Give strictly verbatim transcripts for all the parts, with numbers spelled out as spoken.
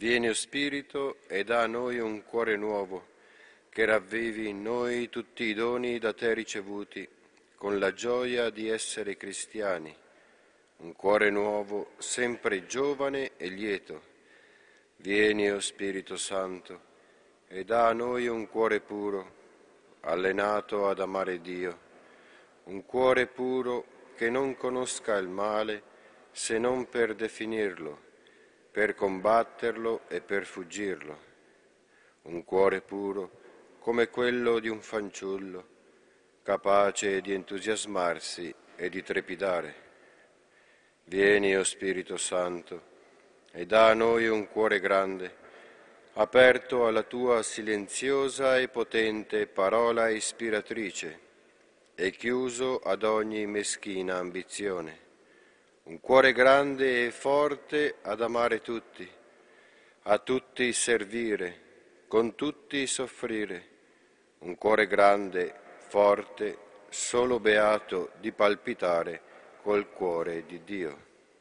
Vieni, o Spirito, e dà a noi un cuore nuovo, che ravvivi in noi tutti i doni da te ricevuti, con la gioia di essere cristiani. Un cuore nuovo, sempre giovane e lieto. Vieni, o Spirito Santo, e dà a noi un cuore puro, allenato ad amare Dio. Un cuore puro che non conosca il male se non per definirlo, per combatterlo e per fuggirlo. Un cuore puro come quello di un fanciullo, capace di entusiasmarsi e di trepidare. Vieni, o Spirito Santo, e dà a noi un cuore grande, aperto alla tua silenziosa e potente parola ispiratrice e chiuso ad ogni meschina ambizione. Un cuore grande e forte ad amare tutti, a tutti servire, con tutti soffrire. Un cuore grande, forte, solo beato di palpitare col cuore di Dio.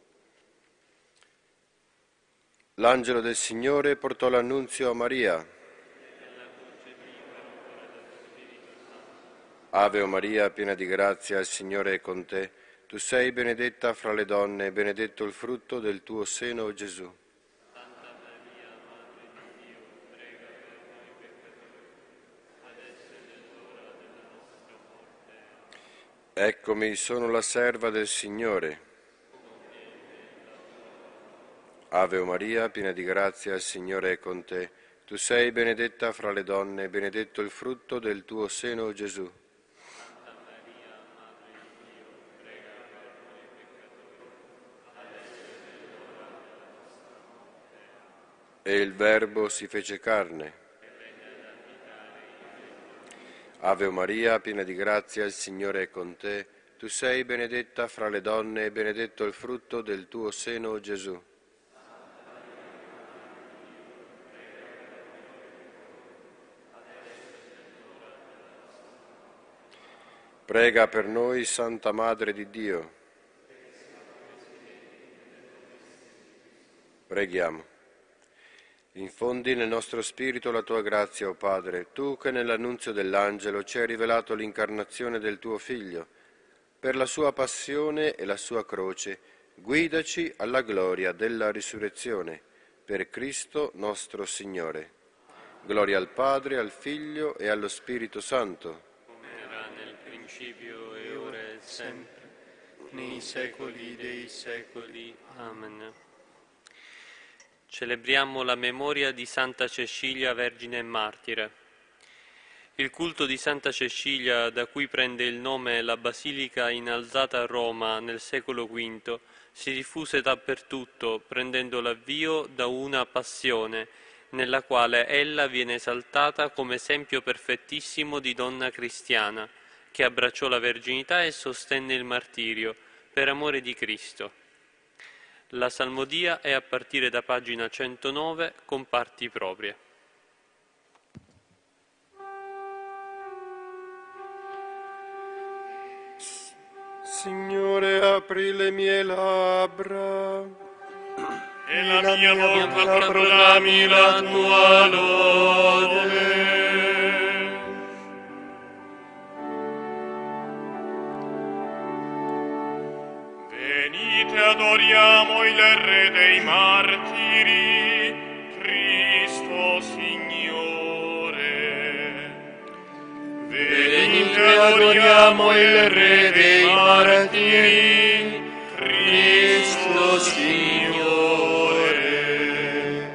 L'angelo del Signore portò l'annunzio a Maria. Ave o Maria, piena di grazia, il Signore è con te. Tu sei benedetta fra le donne, e benedetto il frutto del tuo seno, Gesù. Santa Maria, Madre di Dio, prega per noi peccatori, adesso è l'ora della nostra morte. Eccomi, sono la serva del Signore. Ave o Maria, piena di grazia, il Signore è con te. Tu sei benedetta fra le donne, e benedetto il frutto del tuo seno, Gesù. E il Verbo si fece carne. Ave Maria, piena di grazia, il Signore è con te. Tu sei benedetta fra le donne, e benedetto il frutto del tuo seno, Gesù. Prega per noi, Santa Madre di Dio. Preghiamo. Infondi nel nostro spirito la tua grazia, o Padre, tu che nell'annunzio dell'angelo ci hai rivelato l'incarnazione del tuo Figlio. Per la sua passione e la sua croce, guidaci alla gloria della risurrezione. Per Cristo nostro Signore. Gloria al Padre, al Figlio e allo Spirito Santo. Come era nel principio e ora e sempre, nei secoli dei secoli. Amen. Celebriamo la memoria di Santa Cecilia, Vergine e Martire. Il culto di Santa Cecilia, da cui prende il nome la basilica innalzata a Roma nel secolo quinto, si diffuse dappertutto, prendendo l'avvio da una passione, nella quale ella viene esaltata come esempio perfettissimo di donna cristiana, che abbracciò la verginità e sostenne il martirio, per amore di Cristo. La salmodia è a partire da pagina centonove con parti proprie. Signore, apri le mie labbra e la, la mia bocca proclami la tua lode. Venite, adoriamo il Re dei martiri, Cristo Signore. Venite, adoriamo il Re dei martiri, Cristo Signore.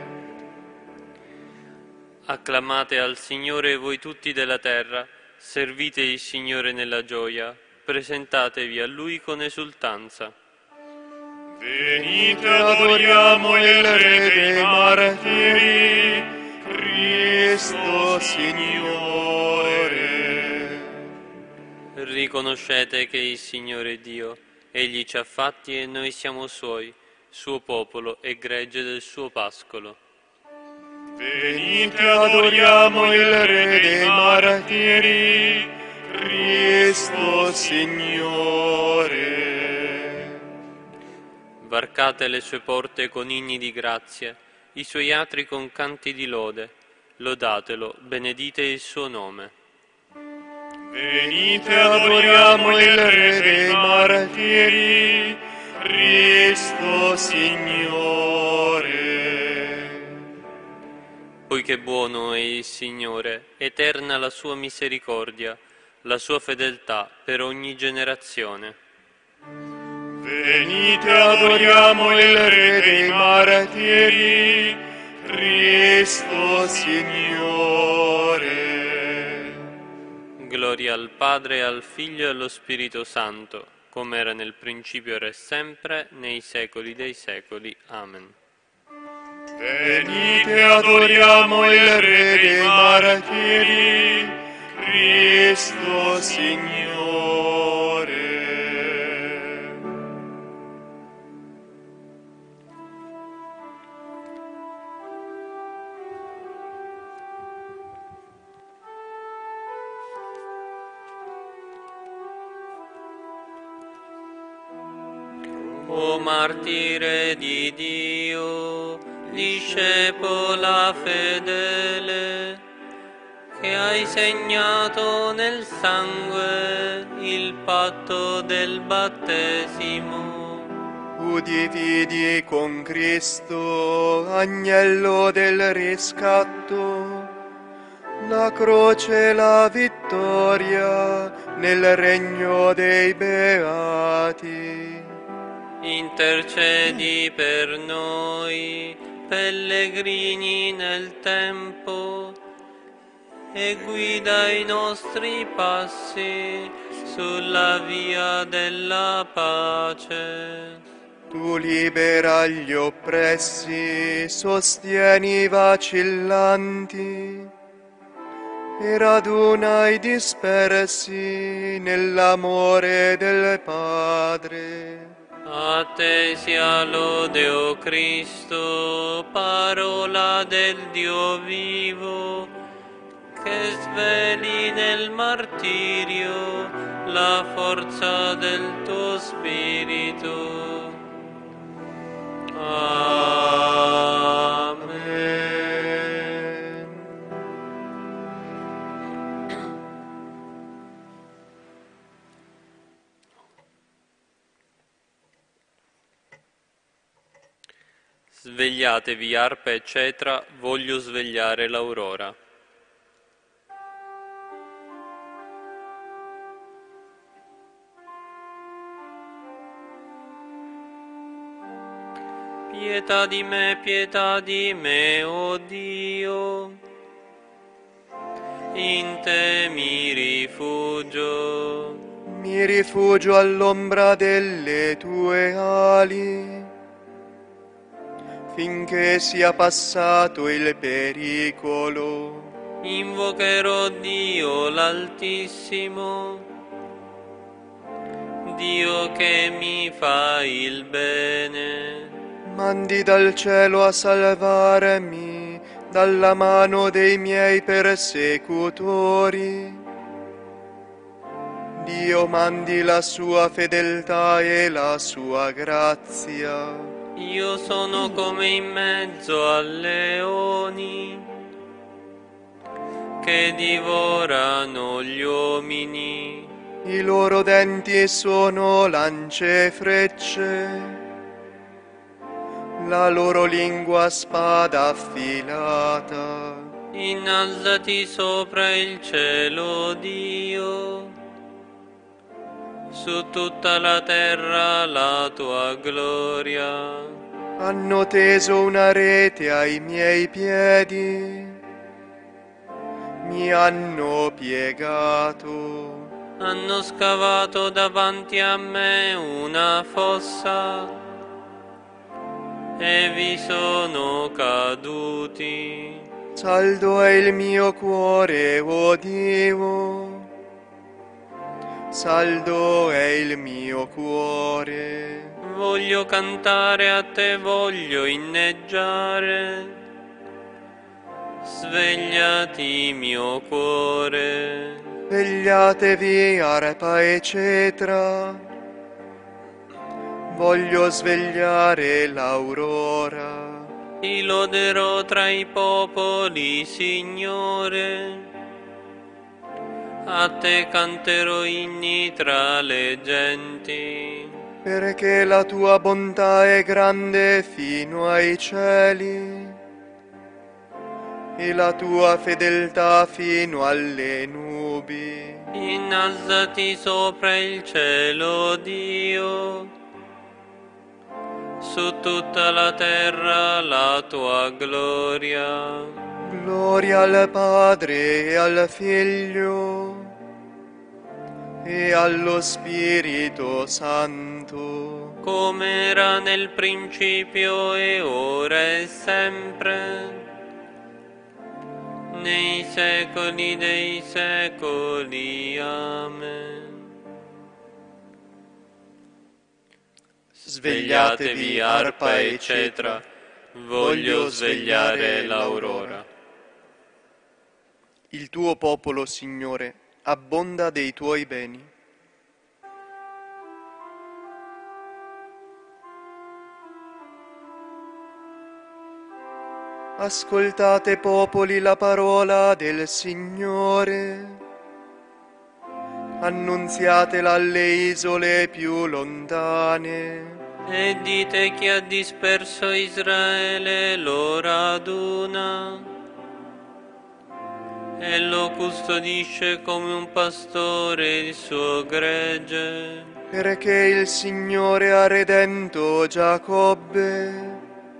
Acclamate al Signore voi tutti della terra, servite il Signore nella gioia, presentatevi a Lui con esultanza. Venite, adoriamo il Re dei martiri, Cristo Signore. Riconoscete che il Signore è Dio, Egli ci ha fatti e noi siamo Suoi, Suo popolo e gregge del Suo pascolo. Venite, adoriamo il Re dei martiri, Cristo Signore. Varcate le sue porte con inni di grazia, i suoi atri con canti di lode. Lodatelo, benedite il suo nome. Venite, adoriamo il Re dei martiri, Cristo Signore. Poiché buono è il Signore, eterna la sua misericordia, la sua fedeltà per ogni generazione. Venite, adoriamo il Re dei martiri, Cristo Signore. Gloria al Padre, al Figlio e allo Spirito Santo, come era nel principio, ora e sempre, nei secoli dei secoli. Amen. Venite, adoriamo il Re dei martiri, Cristo Signore. O martire di Dio, discepola fedele, che hai segnato nel sangue il patto del battesimo. Udividi con Cristo, agnello del riscatto, la croce e la vittoria nel regno dei beati. Intercedi per noi, pellegrini nel tempo, e guida i nostri passi sulla via della pace. Tu libera gli oppressi, sostieni i vacillanti e raduna i dispersi nell'amore del Padre. A te sia lode, o Cristo, parola del Dio vivo, che sveli nel martirio la forza del tuo Spirito. Amen. Svegliatevi, arpa e cetra, voglio svegliare l'aurora. Pietà di me, pietà di me, o Dio, in te mi rifugio. Mi rifugio all'ombra delle tue ali, finché sia passato il pericolo. Invocherò Dio l'Altissimo, Dio che mi fa il bene. Mandi dal cielo a salvarmi dalla mano dei miei persecutori. Dio mandi la sua fedeltà e la sua grazia. Io sono come in mezzo a leoni che divorano gli uomini. I loro denti sono lance e frecce, la loro lingua spada affilata. Innalzati sopra il cielo, Dio, su tutta la terra la tua gloria. Hanno teso una rete ai miei piedi, mi hanno piegato. Hanno scavato davanti a me una fossa e vi sono caduti. Saldo è il mio cuore, o Dio, saldo è il mio cuore. Voglio cantare a te, voglio inneggiare. Svegliati, mio cuore. Svegliatevi, arpa e cetra, voglio svegliare l'aurora. Ti loderò tra i popoli, Signore. A te canterò inni tra le genti. Perché la tua bontà è grande fino ai cieli e la tua fedeltà fino alle nubi. Innalzati sopra il cielo, Dio, su tutta la terra la tua gloria. Gloria al Padre e al Figlio e allo Spirito Santo, Come era nel principio e ora e sempre, nei secoli dei secoli. Amen. Svegliatevi, arpa e cetra, voglio svegliare l'aurora. Il tuo popolo, Signore, abbonda dei tuoi beni. Ascoltate, popoli, la parola del Signore. Annunziatela alle isole più lontane. E dite chi ha disperso Israele lo raduna e lo custodisce come un pastore il suo gregge. Perché il Signore ha redento Giacobbe,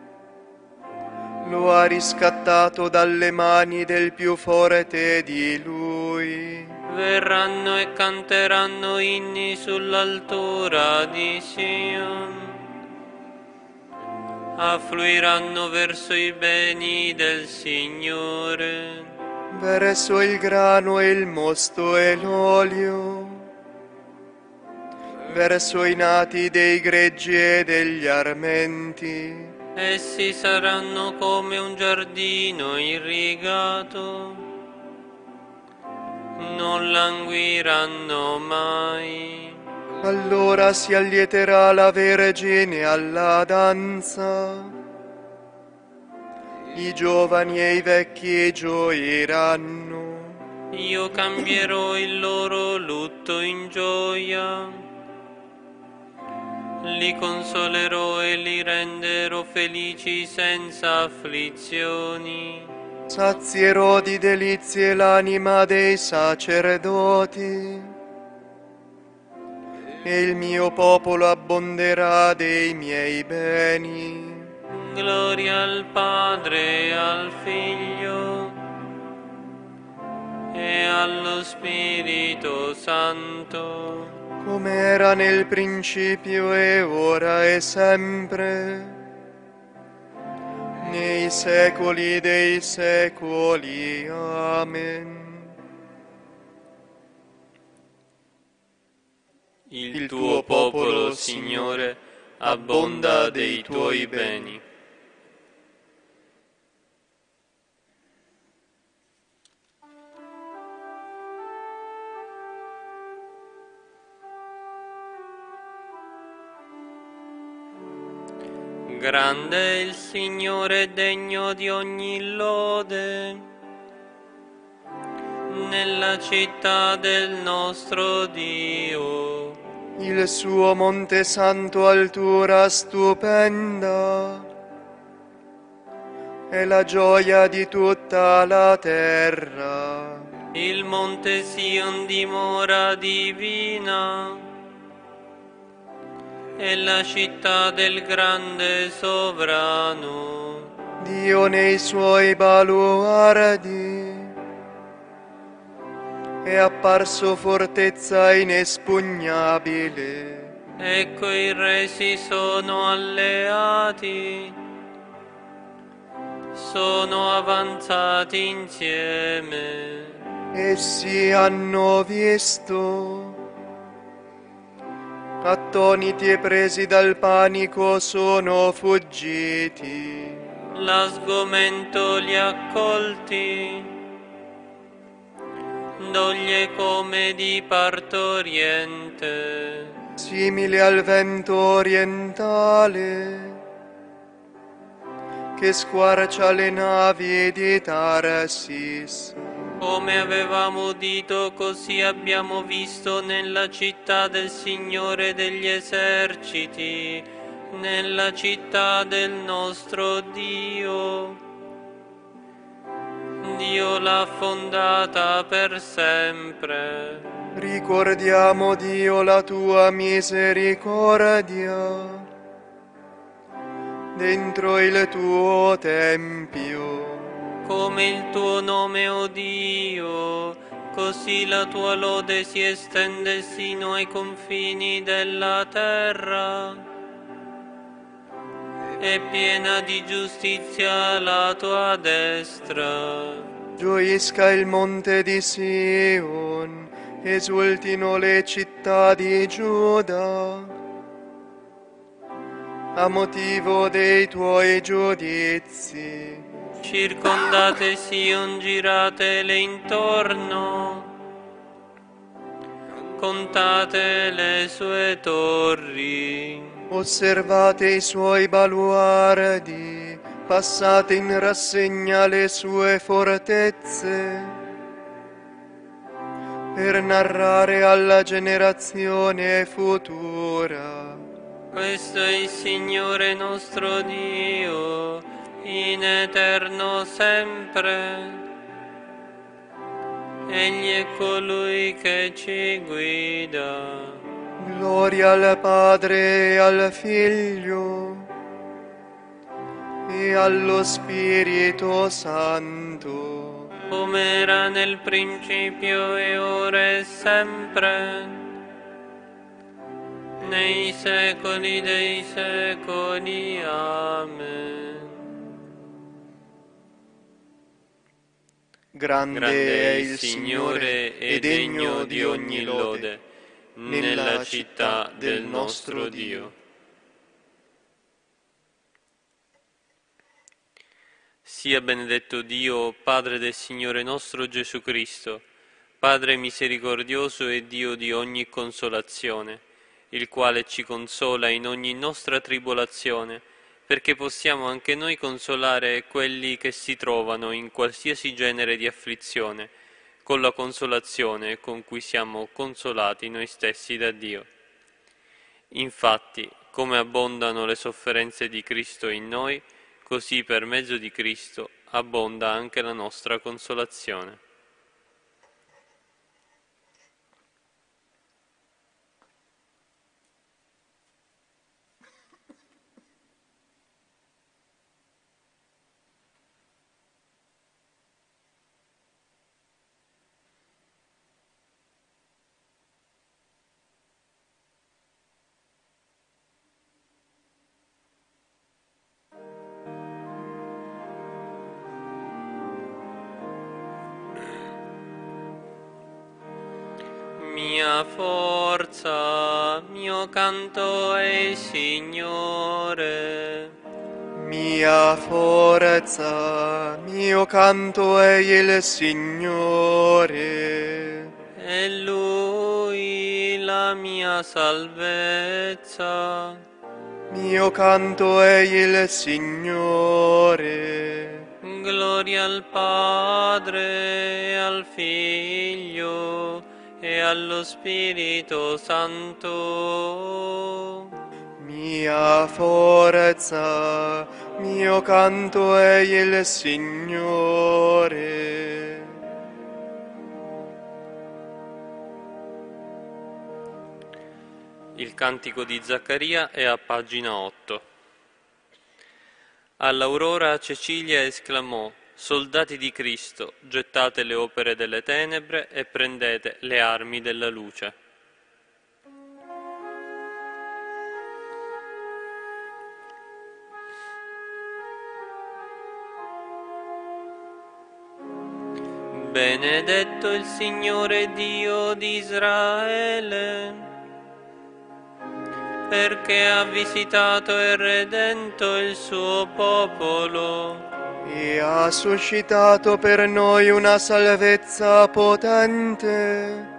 lo ha riscattato dalle mani del più forte di lui. Verranno e canteranno inni sull'altura di Sion, affluiranno verso i beni del Signore, Verso il grano e il mosto e l'olio, verso i nati dei greggi e degli armenti. essi saranno come un giardino irrigato, non languiranno mai. Allora si allieterà la Vergine alla danza, i giovani e i vecchi gioiranno. Io cambierò il loro lutto in gioia, li consolerò e li renderò felici senza afflizioni. Sazierò di delizie l'anima dei sacerdoti, e il mio popolo abbonderà dei miei beni. Gloria al Padre e al Figlio e allo Spirito Santo, Come era nel principio e ora e sempre, nei secoli dei secoli. Amen. Il tuo popolo, Signore, abbonda dei tuoi beni. Grande è il Signore, degno di ogni lode, nella città del nostro Dio. Il suo monte santo altura stupenda, è la gioia di tutta la terra. Il monte Sion dimora divina, è la città del grande sovrano. Dio nei suoi baluardi, è apparso fortezza inespugnabile. Ecco i re si sono alleati, sono avanzati insieme. Essi hanno visto, attoniti e presi dal panico sono fuggiti. La sgomento li ha colti, doglie come di partoriente. Simile al vento orientale, che squarcia le navi di Tarsis. Come avevamo udito, così abbiamo visto nella città del Signore degli eserciti, nella città del nostro Dio. Dio l'ha fondata per sempre. Ricordiamo, Dio, la tua misericordia dentro il tuo tempio. Come il tuo nome, o Dio, così la tua lode si estende sino ai confini della terra. È piena di giustizia la tua destra. Gioisca il monte di Sion, esultino le città di Giuda, a motivo dei tuoi giudizi. Circondate Sion, giratele intorno, contate le sue torri. Osservate i suoi baluardi, passate in rassegna le sue fortezze, per narrare alla generazione futura. Questo è il Signore nostro Dio, in eterno sempre. Egli è colui che ci guida. Gloria al Padre e al Figlio e allo Spirito Santo, come era nel principio e ora e sempre, nei secoli dei secoli. Amen. Grande, Grande è il Signore e degno di ogni lode nella città del nostro Dio. Sia benedetto Dio, Padre del Signore nostro Gesù Cristo, Padre misericordioso e Dio di ogni consolazione, il quale ci consola in ogni nostra tribolazione, perché possiamo anche noi consolare quelli che si trovano in qualsiasi genere di afflizione, con la consolazione con cui siamo consolati noi stessi da Dio. Infatti, come abbondano le sofferenze di Cristo in noi, così per mezzo di Cristo abbonda anche la nostra consolazione. Mia forza, mio canto è il Signore. Mia forza, mio canto è il Signore. È Lui la mia salvezza. Mio canto è il Signore. Gloria al Padre e al Figlio e allo Spirito Santo. Mia forza, mio canto è il Signore. Il cantico di Zaccaria è a pagina otto. All'aurora Cecilia esclamò: Soldati di Cristo, gettate le opere delle tenebre e prendete le armi della luce. Benedetto il Signore Dio di Israele, perché ha visitato e redento il suo popolo e ha suscitato per noi una salvezza potente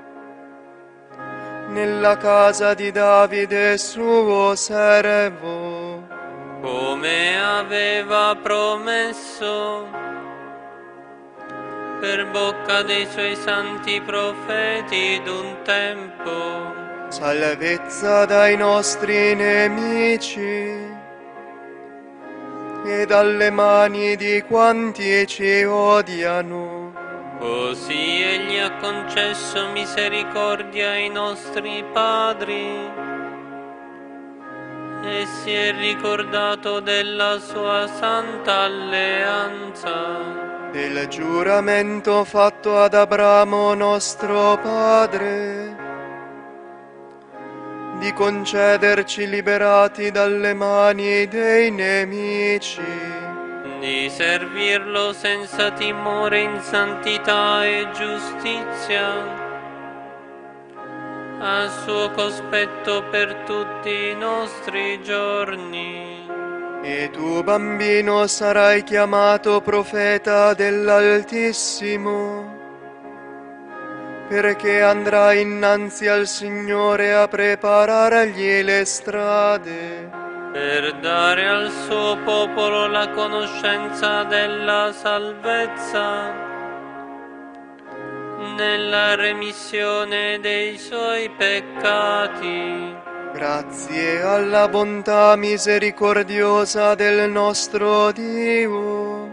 nella casa di Davide suo servo, come aveva promesso per bocca dei suoi santi profeti d'un tempo. Salvezza dai nostri nemici e dalle mani di quanti ci odiano. Così egli ha concesso misericordia ai nostri padri e si è ricordato della sua santa alleanza, Del giuramento fatto ad Abramo nostro padre, di concederci liberati dalle mani dei nemici, di servirlo senza timore in santità e giustizia, al suo cospetto per tutti i nostri giorni. e tu, bambino, sarai chiamato profeta dell'Altissimo, perché andrai innanzi al Signore a preparargli le strade, per dare al suo popolo la conoscenza della salvezza, nella remissione dei suoi peccati, grazie alla bontà misericordiosa del nostro Dio,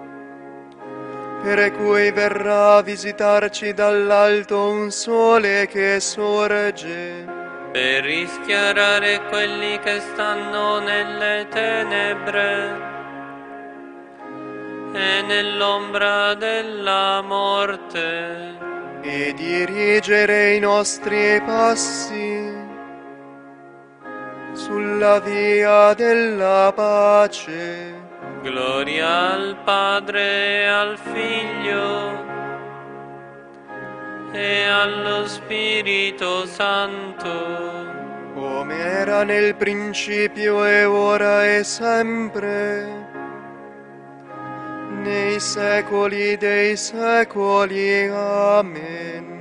per cui verrà a visitarci dall'alto un sole che sorge, per rischiarare quelli che stanno nelle tenebre e nell'ombra della morte, e dirigere i nostri passi sulla via della pace. Gloria al Padre e al Figlio e allo Spirito Santo, Come era nel principio e ora e sempre, nei secoli dei secoli. Amen.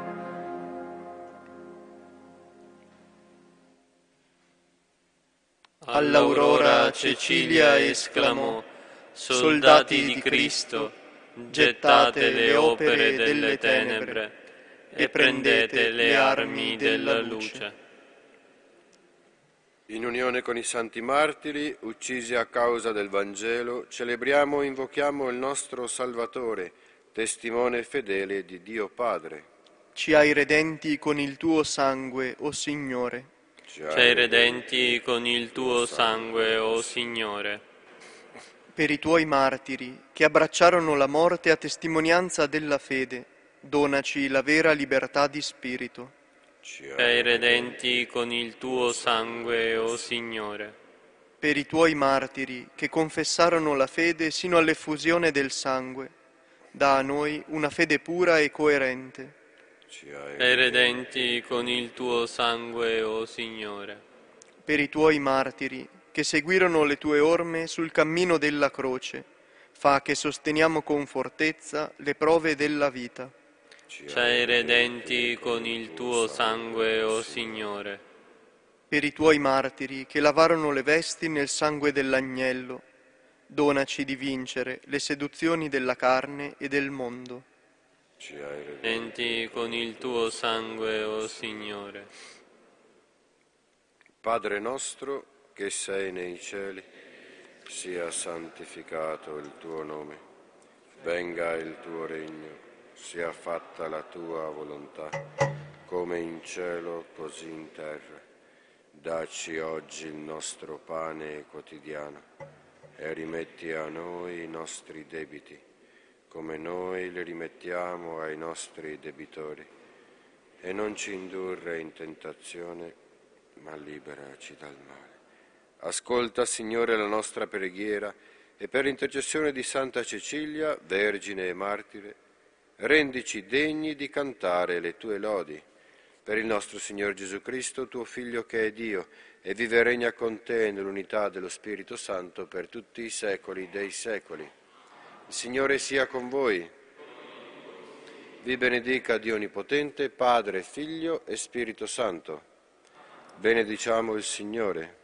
All'aurora Cecilia esclamò: Soldati di Cristo, gettate le opere delle tenebre e prendete le armi della luce. In unione con i santi martiri, uccisi a causa del Vangelo, celebriamo e invochiamo il nostro Salvatore, testimone fedele di Dio Padre. Ci hai redenti con il tuo sangue, o Signore. Ci hai redenti con il tuo sangue, o Signore. Per i tuoi martiri, che abbracciarono la morte a testimonianza della fede, donaci la vera libertà di spirito. Ci Ci hai redenti con il tuo sangue, o Signore. Per i tuoi martiri, che confessarono la fede sino all'effusione del sangue, dà a noi una fede pura e coerente. Ci hai Ci hai redenti con il tuo sangue, o Signore. Per i tuoi martiri, che seguirono le tue orme sul cammino della croce, fa che sosteniamo con fortezza le prove della vita. Ci hai redenti con il tuo sangue, o Signore. Per i tuoi martiri, che lavarono le vesti nel sangue dell'agnello, donaci di vincere le seduzioni della carne e del mondo. Ci hai redenti. Redenti con il tuo sangue, o Signore. Padre nostro che sei nei cieli, sia santificato il tuo nome, venga il tuo regno, sia fatta la tua volontà, come in cielo così in terra. Dacci oggi il nostro pane quotidiano e rimetti a noi i nostri debiti, come noi li rimettiamo ai nostri debitori, e non ci indurre in tentazione, ma liberaci dal male. Ascolta, Signore, la nostra preghiera e per intercessione di Santa Cecilia, Vergine e Martire, rendici degni di cantare le tue lodi. Per il nostro Signor Gesù Cristo, tuo Figlio che è Dio, e vive e regna con te nell'unità dello Spirito Santo per tutti i secoli dei secoli. Il Signore sia con voi. Vi benedica Dio Onnipotente, Padre, Figlio e Spirito Santo. Benediciamo il Signore.